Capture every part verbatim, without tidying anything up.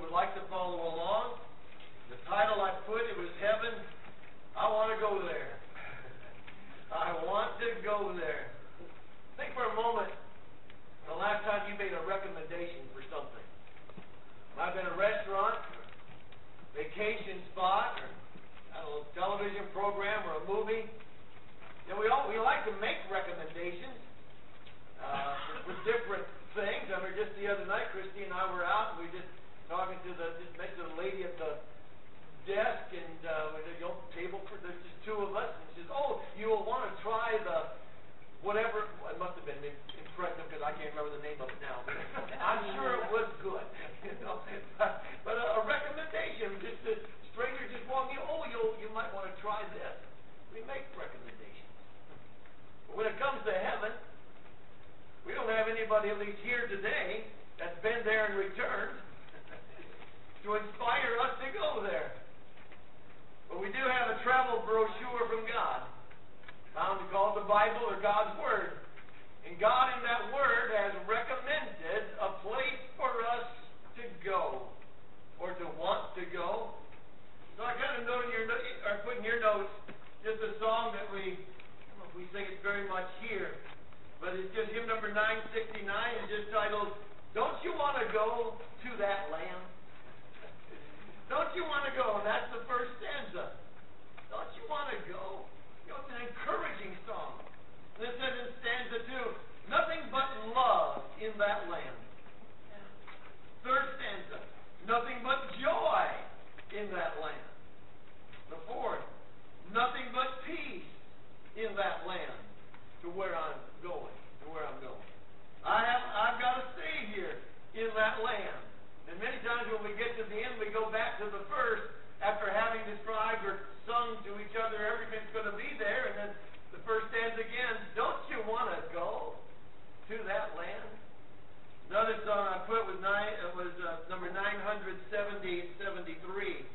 would like to follow along, the title I put, it was Heaven. I want to go there. I want to go there. Think for a moment, the last time you made a recommendation for something. Might have been a restaurant, or vacation spot, or I don't know, television program, or a movie. You know, we all we like to make recommendations uh, for, for different things. I mean, just the other night, Christy and I were out, and we were just talking to the just next to the lady at the desk, and uh, with a you know, table for there's just two of us, and she says, "Oh, you will want to try the whatever." It must have been impressive because I can't remember the name of it now. But I'm sure it was good, you know. But, but a, a recommendation, just a stranger just walking in. Oh, you you might want to try this. We make recommendations. But when it comes to heaven, we don't have anybody, at least here today, that's been there and returned to inspire us to go there. But we do have a travel brochure from God, found called the Bible or God's Word. And God in that Word has recommended a place for us to go, or to want to go. So I kind of noted your, or put in your notes just a song that we, I don't know if we sing it very much here, but it's just hymn number nine sixty-nine. It's just titled, "Don't You Want to Go to That Land?" Don't you want to go? And that's the first stanza. Don't you want to go? You know, it's an encouraging song. And it says in stanza two, nothing but love in that land. Third stanza, nothing but joy in that land. The fourth, nothing but peace in that land. To where I'm going, to where I'm going. I have, I've got a Savior in that land. And many times when we get to the end, we go back to the first after having described or sung to each other everything's going to be there, and then the first stanza again, don't you want to go to that land? Another song I put was nine, it was uh, number nine seventy, seventy-three.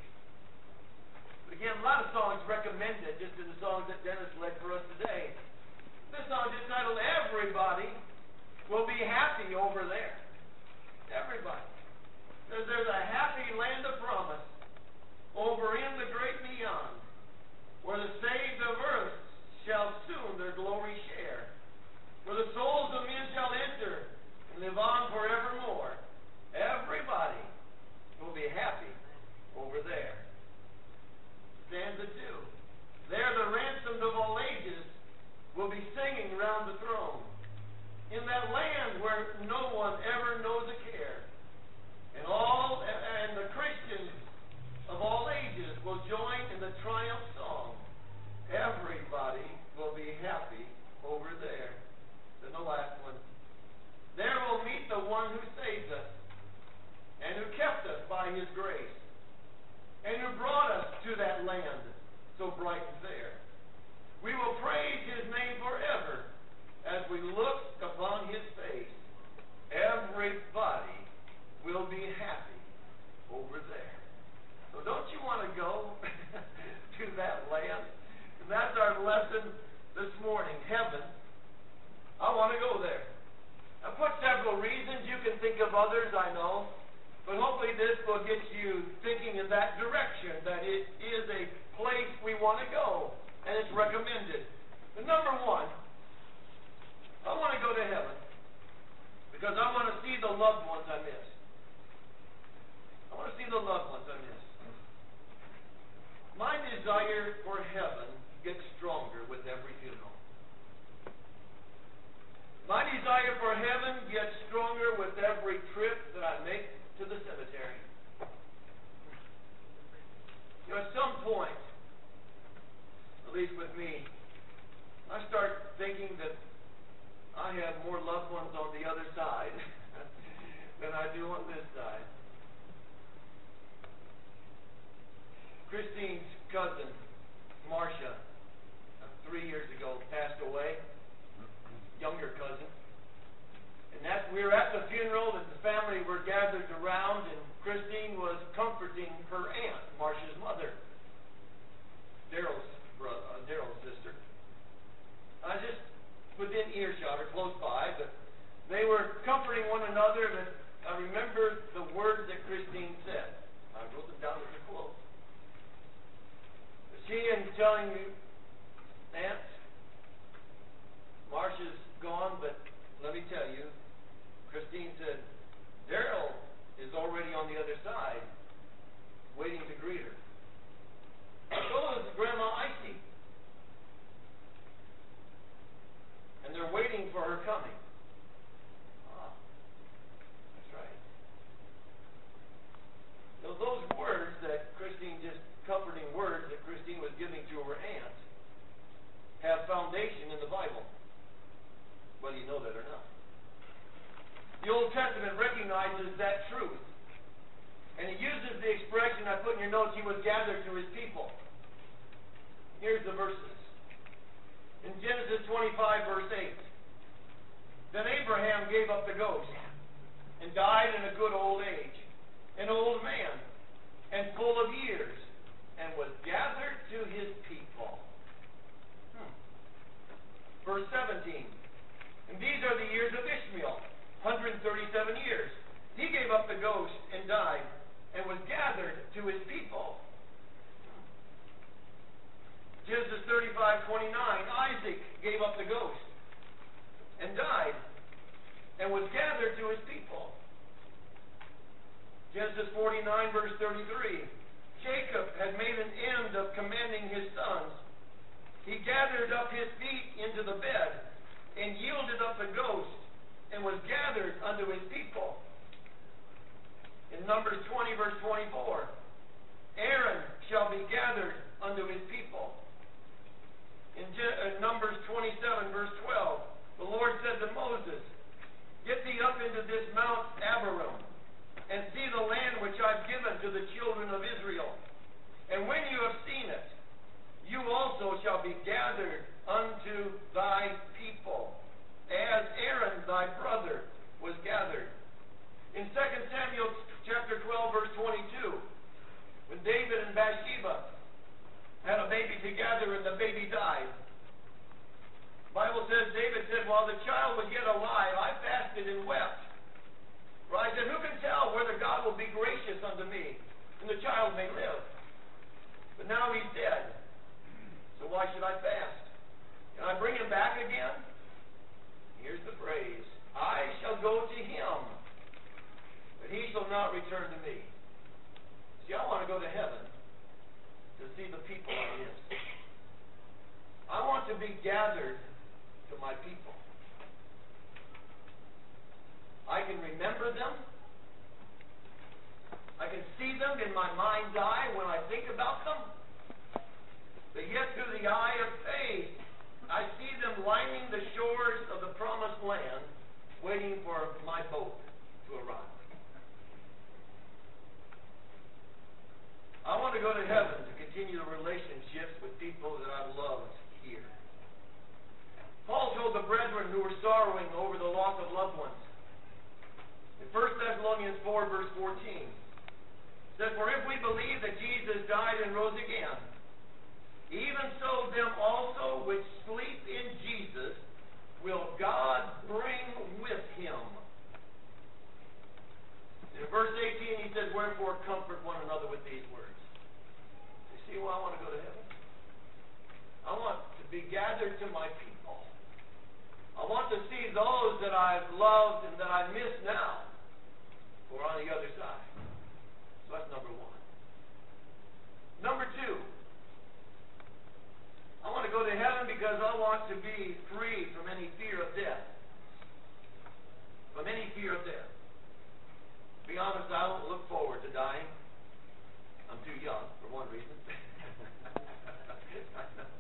But again, a lot of songs recommended, just in the songs that Dennis led for us today. This song is titled, Everybody Will Be Happy Over There. Everybody. There's, there's a happy land of promise over in the great beyond, where the saved of earth shall soon their glory share, where the souls of men shall enter and live on forevermore. Everybody will be happy over there. Stanza two. There the ransomed of all ages will be singing round the throne, in that land where no one ever knows a care. And all and the Christians of all ages will join in the triumph song. Everybody will be happy over there. Then the last one. There we'll meet the one who saved us, and who kept us by his grace, and who brought us to that land so bright and fair. We will praise his name forever as we look upon his face. Everybody will be happy over there. So don't you want to go to that land? And that's our lesson this morning. Heaven. I want to go there. I put several reasons. You can think of others, I know. But hopefully this will get you thinking in that direction, that it is a place we want to go. And it's recommended. But number one, I want to go to heaven because I want to see the loved ones I miss. I want to see the loved ones I miss. My desire for heaven gets stronger with every funeral. My desire for heaven gets stronger with every trip that I make to the cemetery. You know, at some point, at least with me, I start thinking that I have more loved ones on the other side than I do on this side. Christine's cousin, Marcia, uh, three years ago, passed away. Younger cousin. And that we were at the funeral, and the family were gathered around, and Christine was comforting her aunt, Marcia's mother, Daryl's brother, uh, Daryl's sister. I just within earshot or close by, but they were comforting one another. And I remember the words that Christine said. telling me, Aunt, Marcia's gone, but let me tell you, Christine said, Daryl is already on the other side, waiting to greet her. So is Grandma Icy. And they're waiting for her coming. Ah, that's right. So those words that Christine, just comforting words that Christine was giving to her aunt, have foundation in the Bible, whether you know that or not. The Old Testament recognizes that truth. And it uses the expression I put in your notes, he was gathered to his people. Here's the verses. In Genesis twenty-five, verse eight. Then Abraham gave up the ghost and died in a good old age, an old man and full of years, and was gathered to his people. Hmm. Verse seventeen. And these are the years of Ishmael, one hundred thirty-seven years. He gave up the ghost and died, and was gathered to his people. Genesis thirty-five, twenty-nine, Isaac gave up the ghost and died, and was gathered to his people. Genesis forty-nine, verse thirty-three, Jacob had made an end of commanding his sons. He gathered up his feet into the bed, and yielded up the ghost, and was gathered unto his people. In Numbers twenty, verse twenty-four, Aaron shall be gathered unto his people. In, Je- in Numbers twenty-seven, verse twelve, the Lord said to Moses, Get thee up into this Mount Abarim, and see the land which I've given to the children of Israel. And when you have seen it, you also shall be gathered unto thy people, as Aaron thy brother was gathered. In Second Samuel chapter twelve, verse twenty-two, when David and Bathsheba had a baby together and the baby died, the Bible says, David said, while the child was yet alive, I fasted and wept. For I said, who can tell whether God will be gracious unto me, and the child may live? But now he's dead, so why should I fast? Can I bring him back again? Here's the phrase, I shall go to him, but he shall not return to me. See, I want to go to heaven to see the people I miss. I want to be gathered to my people. I can remember them. I can see them in my mind's eye when I think about them. But yet through the eye of faith, I see them lining the shores of the promised land, waiting for my boat to arrive. I want to go to heaven to continue the relationships with people that I've loved here. Paul told the brethren who were sorrowing over the loss of loved ones. In First Thessalonians four, verse fourteen, it says, For if we believe that Jesus died and rose again, even so them also which sleep in Jesus will God bring with him. In verse eighteen, he says, Wherefore comfort one another with these words. You see why I want to go to heaven? I want to be gathered to my people. I want to see those that I've loved and that I miss now who are on the other side. So that's number one. Number two, I want to go to heaven because I want to be free from any fear of death. From any fear of death. To be honest, I don't look forward to dying. I'm too young, for one reason. I know.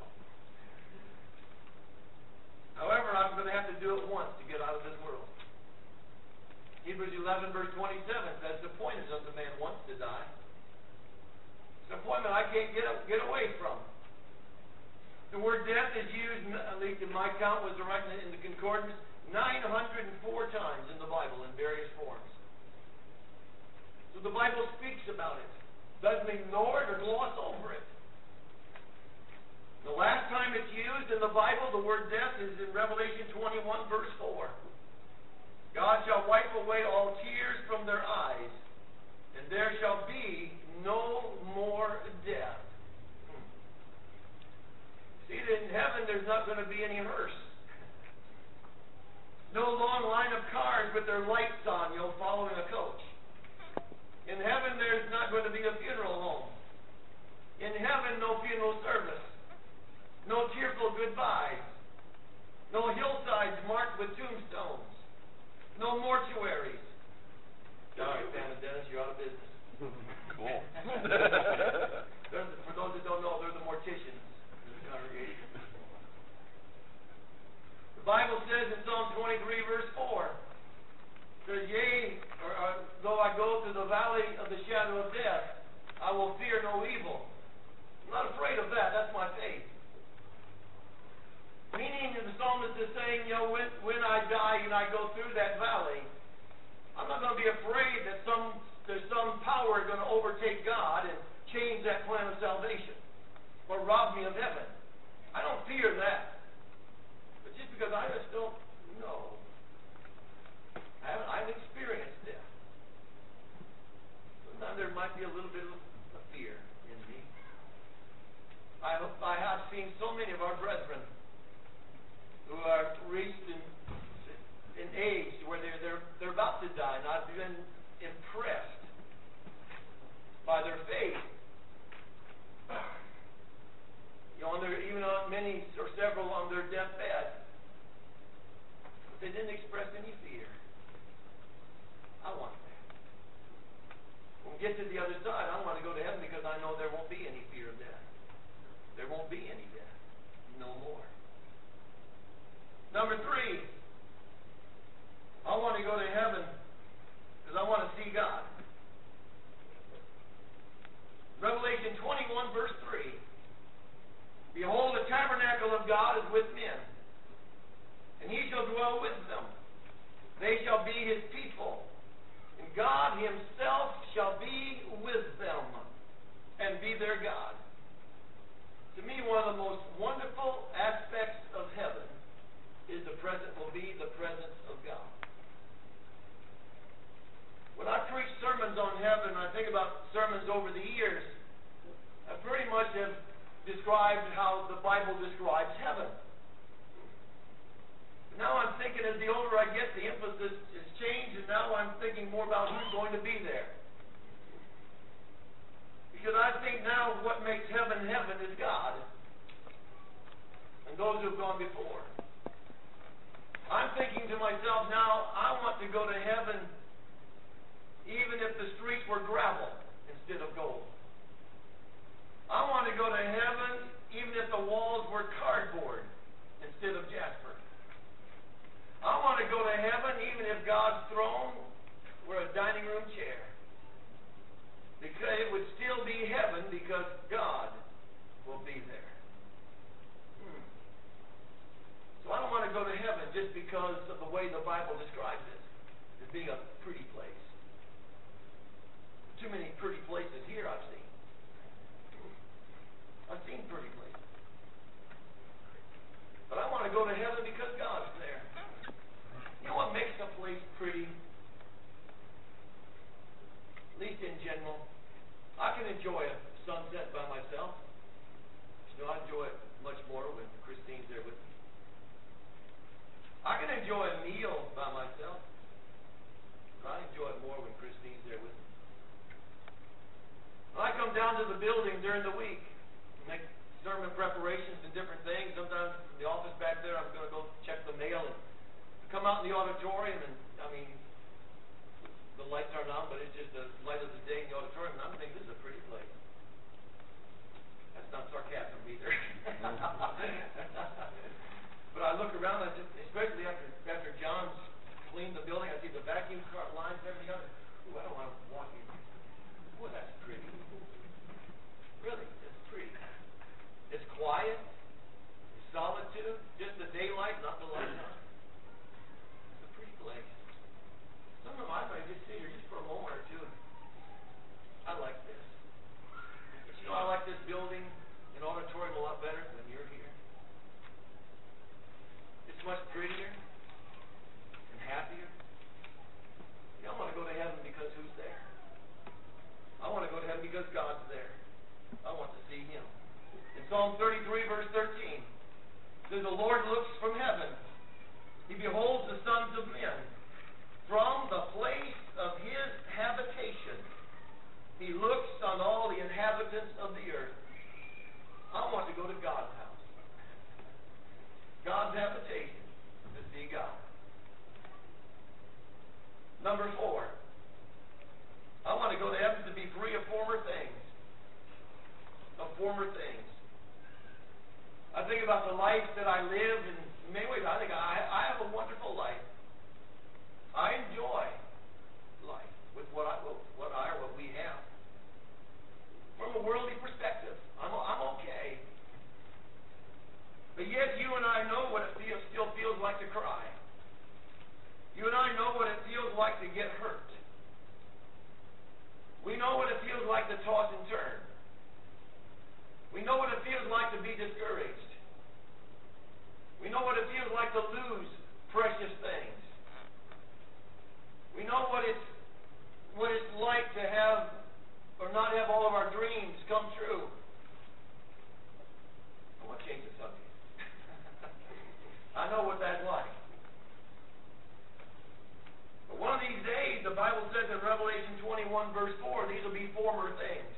However, I'm going to have to do it once to get out of this world. Hebrews eleven, verse twenty-seven says, It's appointed unto man once to die. It's an appointment I can't get, get away from. The word death is used, at least in my count, was directed in the concordance, nine hundred four times in the Bible in various forms. So the Bible speaks about it. Doesn't ignore it or gloss over it. The last time it's used in the Bible, the word death, is in Revelation twenty-one, verse four. God shall wipe away all tears from their eyes, and there shall be no more death. Hmm. going to be any hearse. No long line of cars with their lights on, you know, following a coach. In heaven, there's not going to be a funeral home. In heaven, no funeral service. No tearful goodbyes. No hillsides marked with tombstones. No mortuaries. Sorry, Pam and Dennis, you're out of business. Cool. They're the, for those that don't know, they're the morticians in the congregation. The Bible says in Psalm twenty-three, verse four, it says, yea, or, or though I go through the valley of the shadow of death, I will fear no evil. I'm not afraid of that. That's my faith. Meaning, the psalmist is saying, you know, when, when I die and I go through that valley, I'm not going to be afraid that some there's some power going to overtake God and change that plan of salvation or rob me of heaven. I don't fear that. But just because I just don't know. I haven't, I haven't experienced death. Sometimes there might be a little bit of a fear in me. I, I have seen so many of our brethren who are reached in, in age where they're, they're, they're about to die, and I've been impressed by their faith. You know, on their, even on many or several on their deathbed. But they didn't express any fear. I want that. When we get to the other side, I want to go to heaven because I know there won't be any fear of death. There won't be any death. No more. Number three, I want to go to heaven because I want to see God. Revelation twenty-one, verse three. Behold, the tabernacle of God is with men, and he shall dwell with them. They shall be his people, and God himself shall be with them and be their God. To me, one of the most wonderful aspects of heaven is the present will be the presence of God. When I preach sermons on heaven, I think about sermons over the years, I pretty much have described how the Bible describes heaven. Now I'm thinking as the older I get, the emphasis has changed, and now I'm thinking more about who's going to be there. Because I think now what makes heaven heaven is God and those who have gone before. I'm thinking to myself now, I want to go to heaven even if the streets were gravel instead of gold. I want to go to heaven even if the walls were cardboard instead of jasper. I want to go to heaven even if God's throne were a dining room chair. Because it would still be heaven because God will be there. Hmm. So I don't want to go to heaven just because of the way the Bible describes it as being a pretty place. Too many pretty places here I've seen. I've seen pretty places. But I want to go to heaven because God's there. You know what makes a place pretty? At least in general. I can enjoy a sunset by myself. You know, I enjoy it much more when Christine's there with me. I can enjoy a meal by myself. But I enjoy it more when Christine's there with me. When I come down to the building during the week, make sermon preparations and different things. Sometimes from the office back there, I'm going to go check the mail and come out in the auditorium, and I mean, the lights aren't on, but it's just the light of the day in the auditorium, and I'm thinking this is a pretty place. That's not sarcasm either. But I look around, I just, especially after after John's cleaned the building, I see the vacuum cart lines and everything else. Ooh, I don't want to walk in. Boy, that's pretty. Really, it's pretty. It's quiet. It's solitude. Just the daylight, not the lights on. It's a pretty place. Some of them I might just sit here just for a moment or two. I like this. But you know, I like this building and auditorium a lot better when you're here. It's much prettier and happier. You know, I want to go to heaven because who's there? I want to go to heaven because God's there. I want to see him. In Psalm thirty-three, verse thirteen, Then the Lord looks from heaven. He beholds the sons of men. From the place of his habitation, he looks on all the inhabitants of the earth. I want to go to God's house. God's habitation, to see God. Number four, I want to go to heaven to be free of former things. Of former things. I think about the life that I live, and in many ways I think I, I have a wonderful life. I enjoy life with what I, what I or what we have. From a worldly perspective, I'm, I'm okay. But yet you and I know what it feels, still feels like to cry. You and I know what it feels like to get hurt. We know what it feels like to toss and turn. We know what it feels like to be discouraged. We know what it feels like to lose precious things. We know what it's what it's like to have or not have all of our dreams come true. I want to change the subject. I know what that's like. But one of these days, the Bible says in Revelation twenty-one, verse four, these will be former things.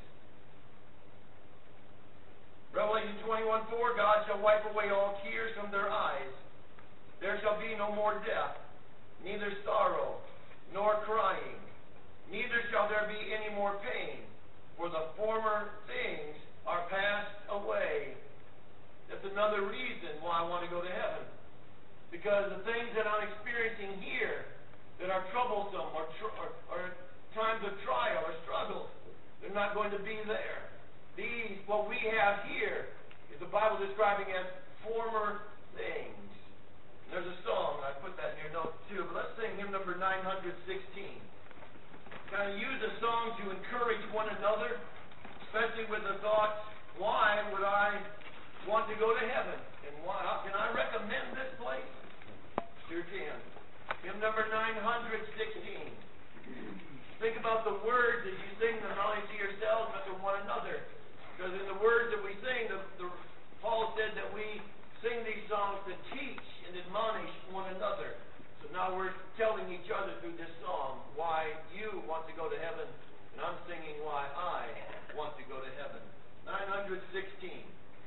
Revelation twenty-one, four, God shall wipe away all tears from their eyes. There shall be no more death, neither sorrow, nor crying. Neither shall there be any more pain, for the former things are passed away. That's another reason why I want to go to heaven. Because the things that I'm experiencing here that are troublesome or, tr- or, or times of trial or struggle, they're not going to be there. These, what we have here, is the Bible describing as former things. And there's a song, I put that in your notes too, but let's sing hymn number nine hundred sixteen. Kind of use a song to encourage one another, especially with the thoughts, why would I want to go to heaven? And why? Can I recommend this place? Sure can. Hymn number nine hundred sixteen. Think about the words as you sing them, not only to yourselves, but to one another. Because in the words that we sing, the, the, Paul said that we sing these songs to teach and admonish one another. So now we're telling each other through this song why you want to go to heaven, and I'm singing why I want to go to heaven. nine hundred sixteen.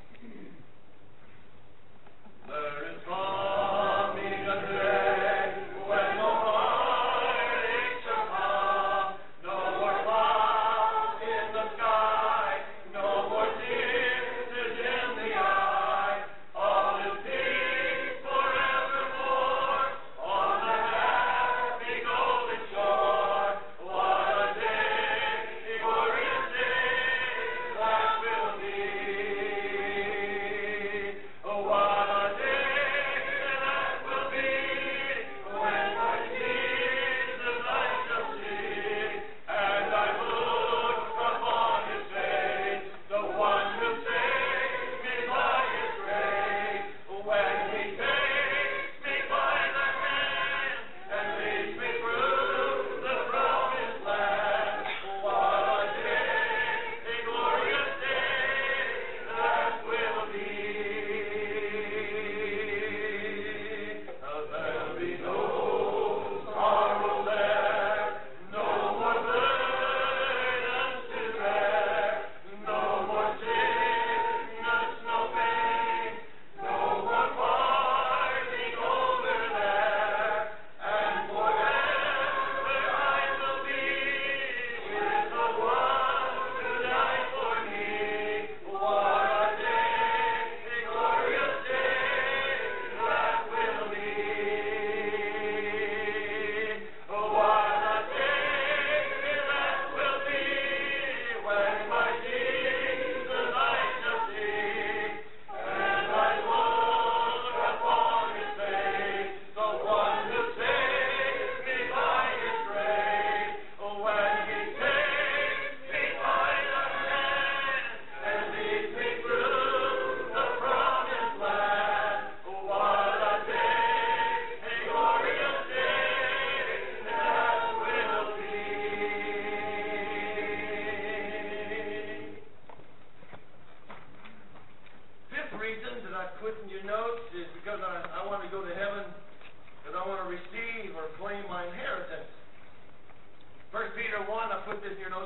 There is coming a day when no heartaches shall come, no more clouds in the sky, no more tears in the eye. All is peace forevermore on the happy golden shore. What a day, glorious day that will be.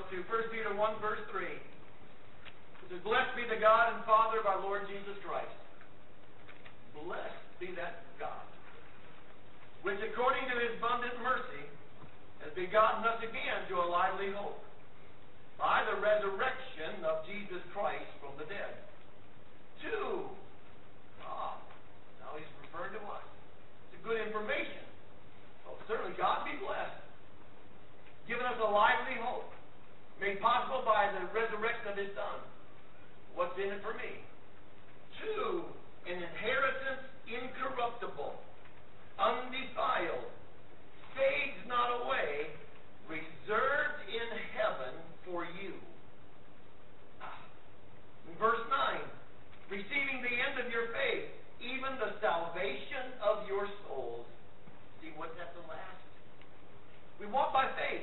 to First Peter one, verse three. It says, "Blessed be the God and Father of our Lord Jesus Christ." Blessed be that God, which according to his abundant mercy has begotten us again to a lively hope, by the resurrection of Jesus Christ from the dead. To, ah, now he's referring to us. It's a good information. So certainly God be blessed. Given us a lively hope, made possible by the resurrection of his Son. What's in it for me? To an inheritance incorruptible, undefiled, fades not away, reserved in heaven for you. Ah. In verse nine, receiving the end of your faith, even the salvation of your souls. See, what's at the last? We walk by faith.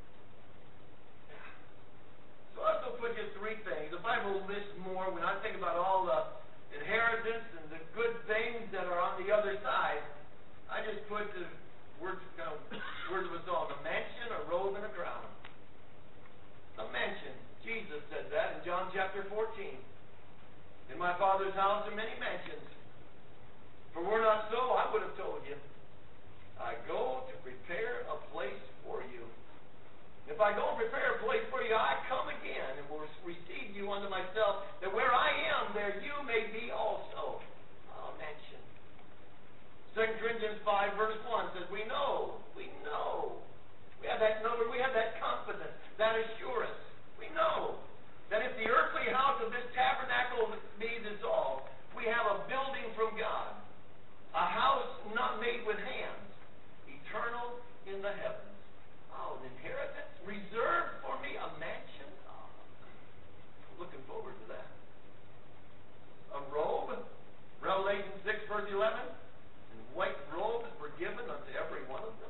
So I also put just three things. The Bible lists more. When I think about all the inheritance and the good things that are on the other side, I just put the words, kind of, words of a song: a mansion, a robe, and a crown. A mansion. Jesus said that in John chapter fourteen. In my Father's house are many mansions. If it were not so, I would have told you. I go to prepare a place for you. If I go and prepare a place for you, I come again and will receive you unto myself, that where I am, there you may be also. A mansion. Second Corinthians five, verse one says, we know, we know. We have that number, we have that confidence, that assurance. We know that if the earthly house of this tabernacle be dissolved, we have a building from God, a house not made with hands, eternal in the heavens. Oh, an inheritance reserved for me, a mansion. Oh, looking forward to that. A robe, Revelation six, verse eleven, and white robes were given unto every one of them.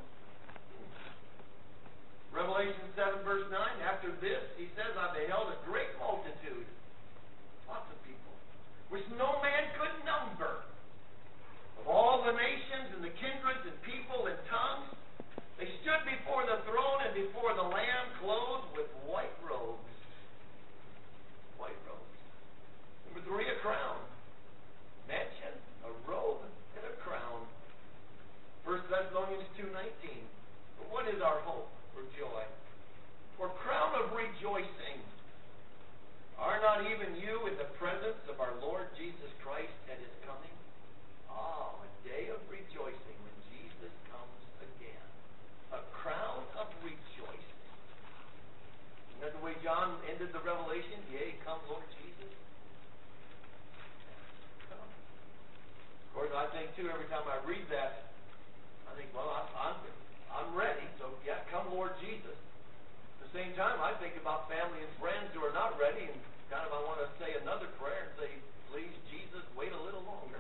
Revelation seven, verse nine, after this, he says, I beheld a great multitude, lots of people, which no man could number, of all the nations and the kindreds and people and tongues. They stood before the throne and before the Lamb, clothed with white robes. White robes. Number three, a crown. Mansion, a robe, and a crown. First Thessalonians two nineteen. But what is our hope or joy? For crown of rejoicing. Are not even you in the presence of our Lord Jesus Christ at his coming? Ah, a day of rejoicing when Jesus comes again. A crown of rejoicing. Isn't that the way John ended the Revelation? Yea, come, Lord Jesus. Come. Of course, I think too, every time I read that, I think, well, I'm, I'm, I'm ready, so yeah, come, Lord Jesus. At the same time, I think about family and friends who are not ready, and kind of I want to say another prayer and say, please, Jesus, wait a little longer.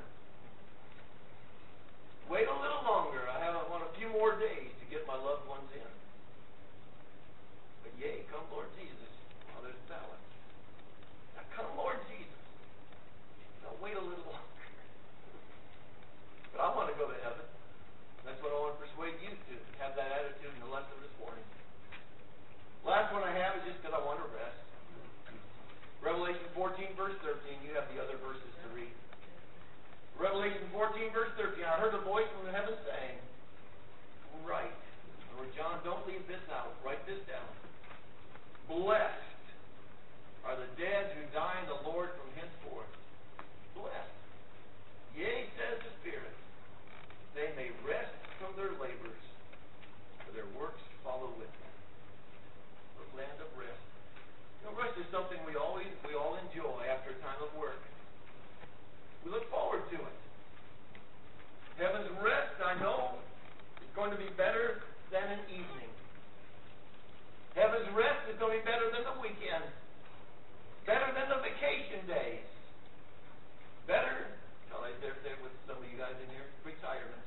Wait a little longer. I have I want a few more days to get my loved ones in. But yea, come Lord Jesus, while there's balance. Now come Lord Jesus. Now wait a little longer. But I want to go to heaven. That's what I want to persuade you to have that attitude in the lesson this morning. Last one I have is just because I want to rest. Revelation fourteen, verse thirteen. You have the other verses to read. Revelation fourteen, verse thirteen, I heard a voice from heaven saying, write. Or John, don't leave this out. Write this down. Blessed are the dead who die in the Lord from henceforth. Blessed. Yea, says the Spirit, they may rest from their labors, for their works follow with them. The land of rest. You know, rest is something we always we all enjoy after a time of work. We look forward to it. Heaven's rest, I know, is going to be better than an evening. Heaven's rest is going to be better than the weekend. Better than the vacation days. Better, no, they're there with some of you guys in here, retirement.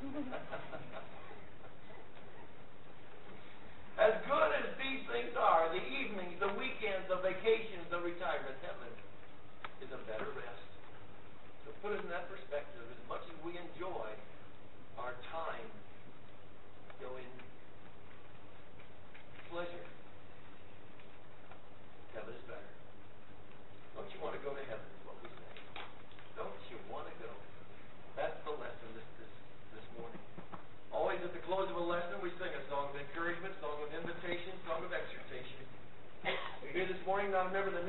As good as these things are, the evenings, the weekends, the vacations, the retirement, heaven is a better rest. So put it in that perspective. As much as we enjoy our time, you know, in pleasure,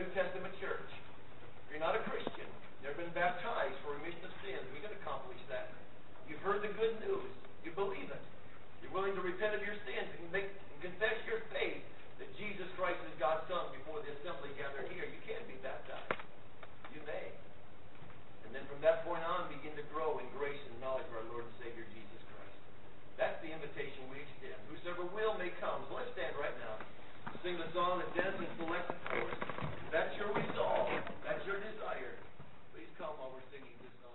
New Testament church. If you're not a Christian, never been baptized for remission of sins, we can accomplish that. You've heard the good news. You believe it. You're willing to repent of your sins and make and confess your faith that Jesus Christ is God's Son before the assembly gathered here. You can be baptized. You may. And then from that point on, begin to grow in grace and knowledge of our Lord and Savior Jesus Christ. That's the invitation we extend. Whosoever will may come. So let's stand right now. Sing the song that Dennis has selected for us. That's your resolve. That's your desire. Please come while we're singing this song.